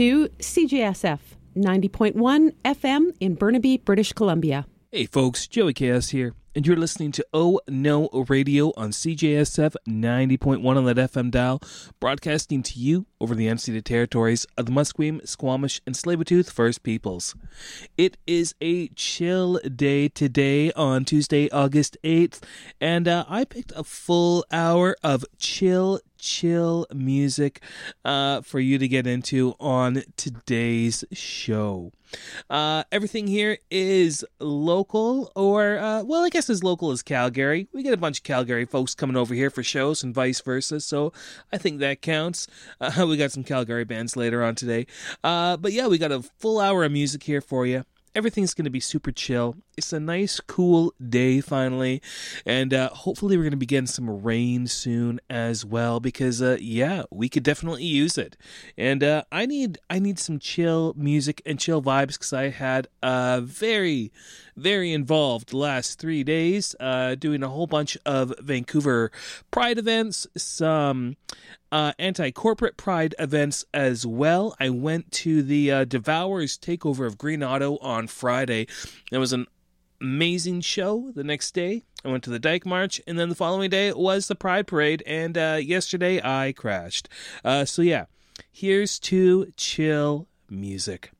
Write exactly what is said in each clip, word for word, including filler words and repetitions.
To C J S F ninety point one F M in Burnaby, British Columbia. Hey folks, Joey Chaos here, and you're listening to Oh No Radio on C J S F ninety point one on that F M dial, broadcasting to you over the unceded territories of the Musqueam, Squamish, and Tsleil-Waututh First Peoples. It is a chill day today on Tuesday, August eighth, and uh, I picked a full hour of chill chill music uh, for you to get into on today's show. Uh, everything here is local, or, uh, well, I guess as local as Calgary. We get a bunch of Calgary folks coming over here for shows and vice versa, so I think that counts. Uh, we got some Calgary bands later on today. Uh, but yeah, we got a full hour of music here for you. Everything's going to be super chill. It's a nice, cool day finally, and uh, hopefully we're going to be getting some rain soon as well, because uh, yeah, we could definitely use it. And uh, I need I need some chill music and chill vibes, because I had a very, very involved last three days uh, doing a whole bunch of Vancouver Pride events, some Uh, anti-corporate pride events as well. I went to the uh, Devourers Takeover of Green Auto on Friday. It was an amazing show. The next day, I went to the Dyke March, and then the following day was the Pride Parade, and uh, yesterday I crashed. Uh, so yeah, here's to chill music.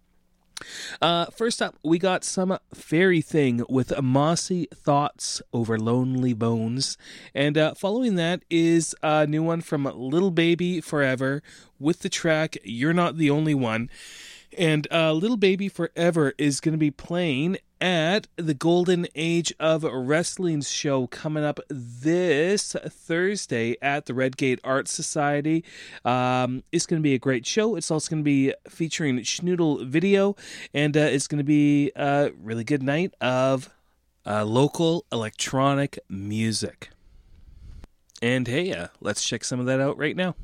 Uh, first up, we got some Fairy Thing with Mossy Thoughts Over Lonely Bones. And uh, following that is a new one from Little Baby Forever with the track You're Not the Only One. And uh, Little Baby Forever is going to be playing at the Golden Age of Wrestling show coming up this Thursday at the Redgate Arts Society. Um, it's going to be a great show. It's also going to be featuring Schnoodle Video, and uh, it's going to be a really good night of uh, local electronic music. And hey, uh, let's check some of that out right now.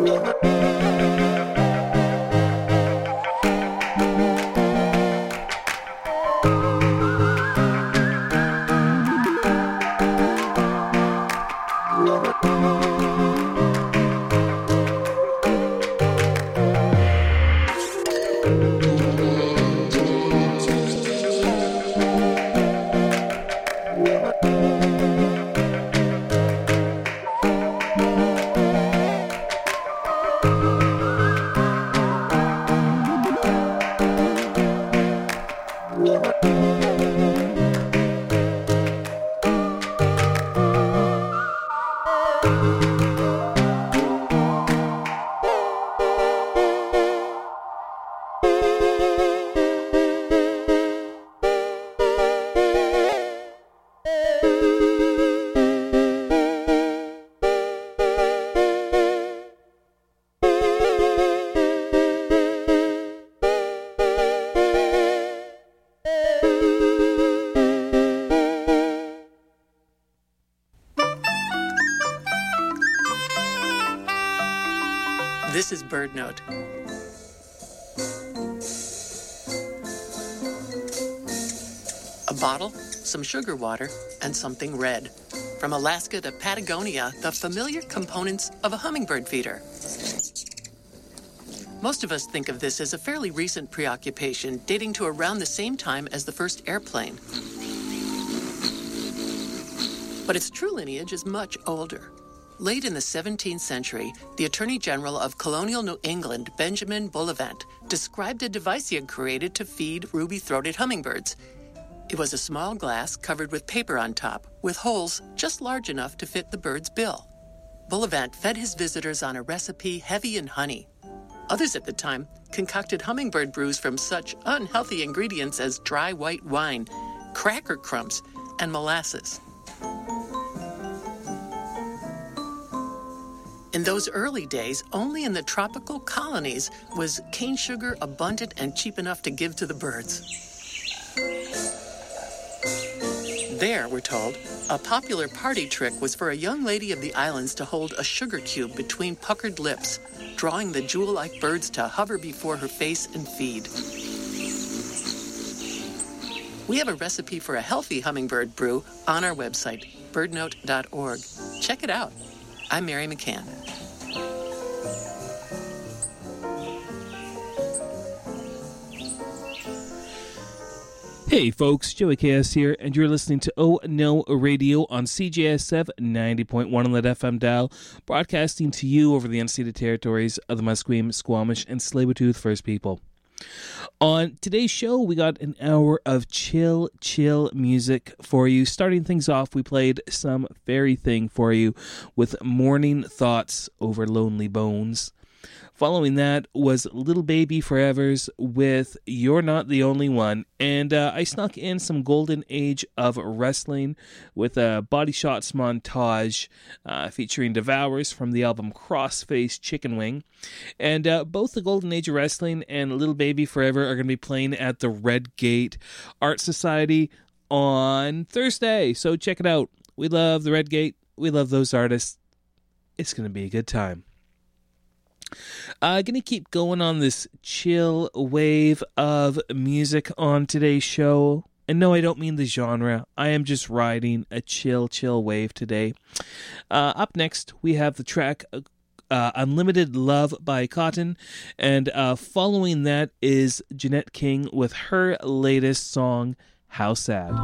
This is Bird Note. A bottle, some sugar water, and something red. From Alaska to Patagonia, the familiar components of a hummingbird feeder. Most of us think of this as a fairly recent preoccupation, dating to around the same time as the first airplane. But its true lineage is much older. Late in the seventeenth century, the Attorney General of colonial New England, Benjamin Bullivant, described a device he had created to feed ruby-throated hummingbirds. It was a small glass covered with paper on top, with holes just large enough to fit the bird's bill. Bullivant fed his visitors on a recipe heavy in honey. Others at the time concocted hummingbird brews from such unhealthy ingredients as dry white wine, cracker crumbs, and molasses. In those early days, only in the tropical colonies was cane sugar abundant and cheap enough to give to the birds. There, we're told, a popular party trick was for a young lady of the islands to hold a sugar cube between puckered lips, drawing the jewel-like birds to hover before her face and feed. We have a recipe for a healthy hummingbird brew on our website, bird note dot org. Check it out. I'm Mary McCann. Hey folks, Joey K S here, and you're listening to Oh No Radio on C J S F ninety point one on that F M dial, broadcasting to you over the unceded territories of the Musqueam, Squamish, and Tsleil-Waututh First People. On today's show, we got an hour of chill, chill music for you. Starting things off, we played some Fairy Thing for you with Morning Thoughts over Lonely Bones. Following that was Little Baby Forevers with You're Not the Only One. And uh, I snuck in some Golden Age of Wrestling with a Body Shots montage uh, featuring Devourers from the album Crossface Chicken Wing. And uh, both the Golden Age of Wrestling and Little Baby Forever are going to be playing at the Red Gate Art Society on Thursday. So check it out. We love the Red Gate. We love those artists. It's going to be a good time. I'm uh, going to keep going on this chill wave of music on today's show. And no, I don't mean the genre. I am just riding a chill, chill wave today. Uh, up next, we have the track uh, Unlimited Love by Cotton. And uh, following that is Jeanette King with her latest song, How Sad.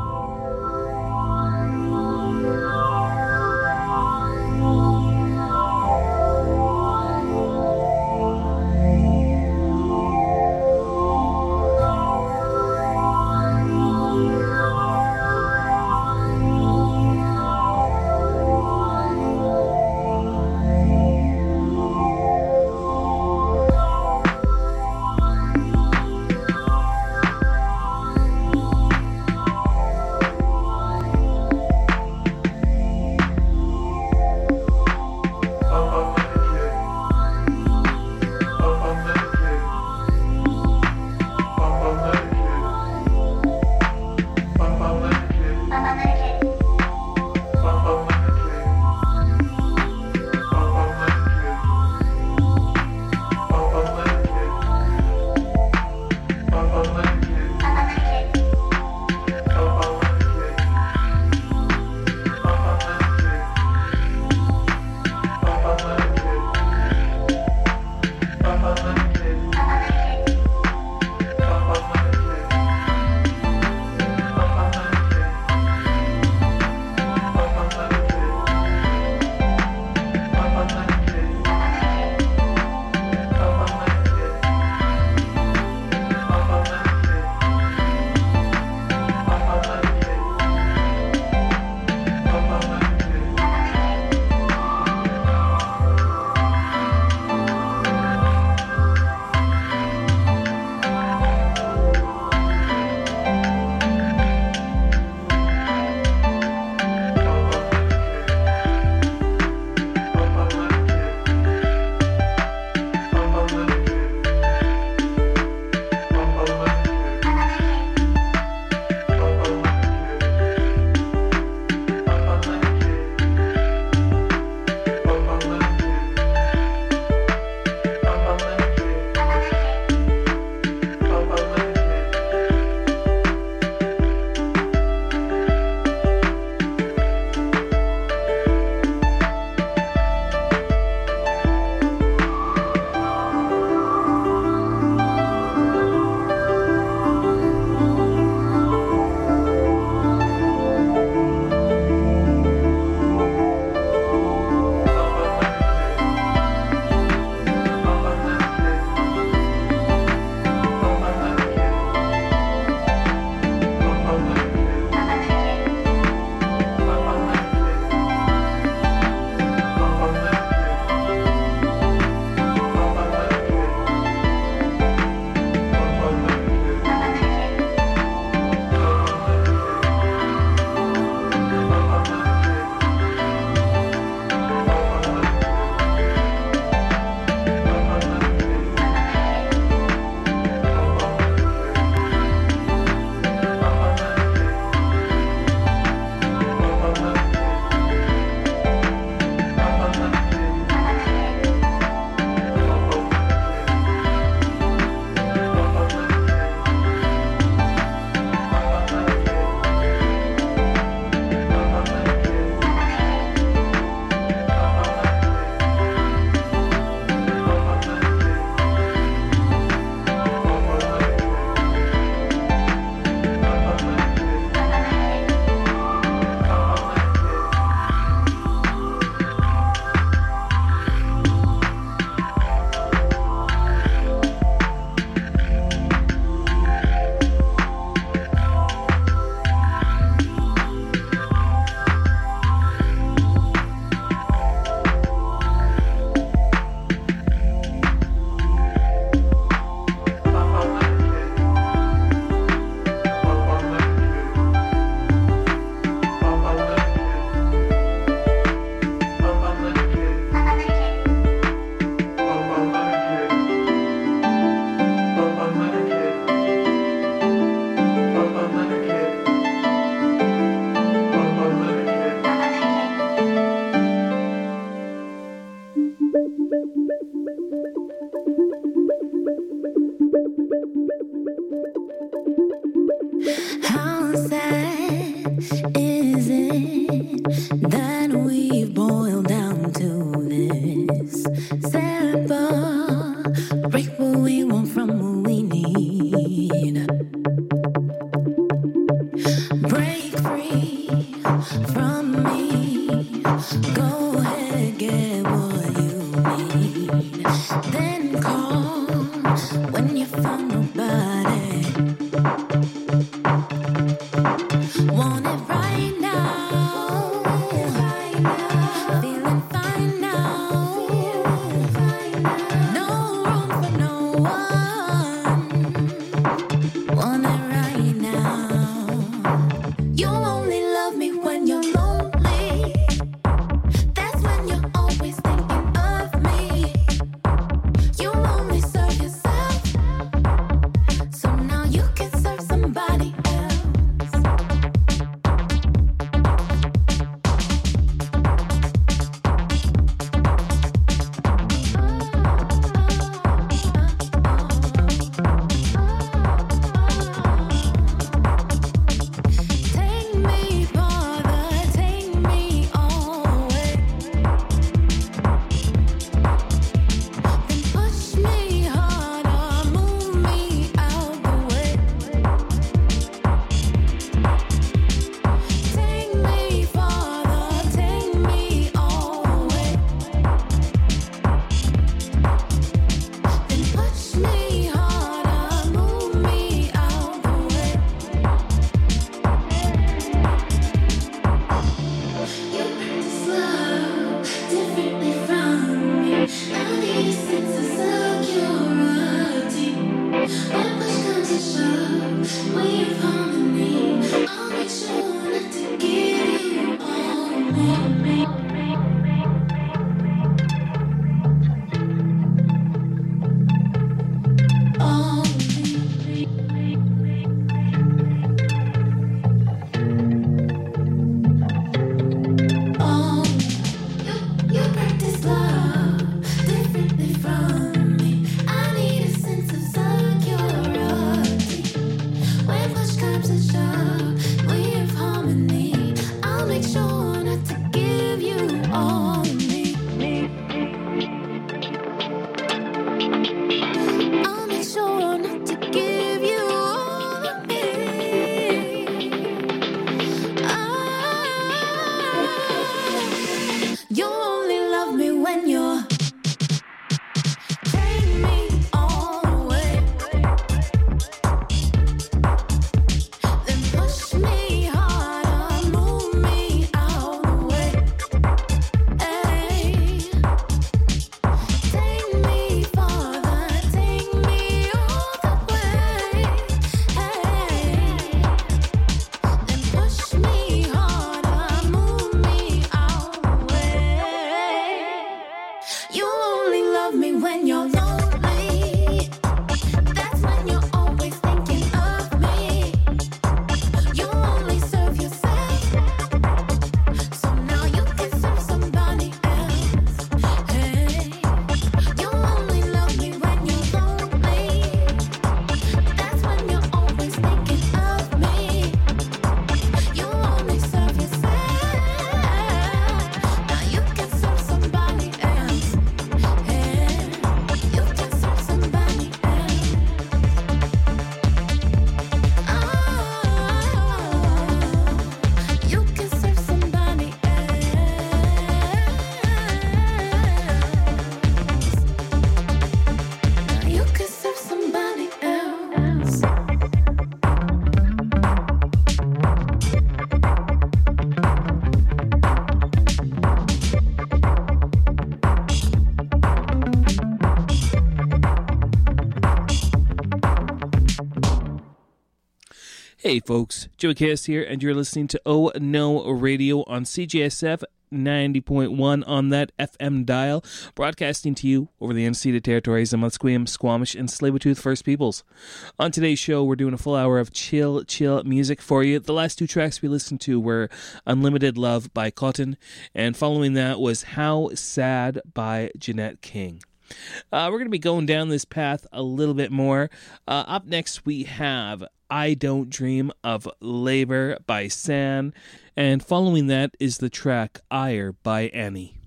Hey folks, Joey Cass here, and you're listening to Oh No Radio on C J S F ninety point one on that F M dial, broadcasting to you over the unceded territories of Musqueam, Squamish, and Tsleil-Waututh First Peoples. On today's show, we're doing a full hour of chill, chill music for you. The last two tracks we listened to were Unlimited Love by Cotton, and following that was How Sad by Jeanette King. Uh, we're going to be going down this path a little bit more. Uh, up next, we have I Don't Dream of Labor by San, and following that is the track Ire by Annie.